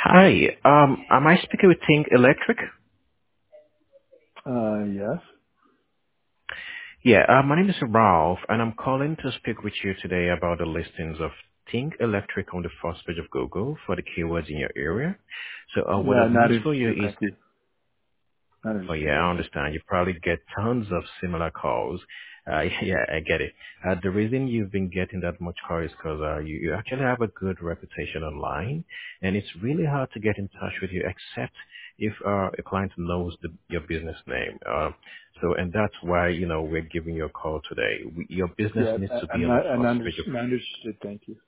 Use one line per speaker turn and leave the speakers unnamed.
Hi, am I speaking with Think Electric?
Yes.
Yeah, my name is Ralph, and I'm calling to speak with you today about the listings of Think Electric on the first page of Google for the keywords in your area. So, what
Yeah,
I've
not
needed for you
interested.
is,
Thank you. Not
oh
interested.
yeah, I understand. You probably get tons of similar calls. Yeah, I get it. The reason you've been getting that much call is because you actually have a good reputation online, and it's really hard to get in touch with you except if a client knows your business name. And that's why we're giving you a call today. Your business
Yeah,
needs to be
I'm
on the
not. I'm
first
not,
page of.
not interested. Thank you.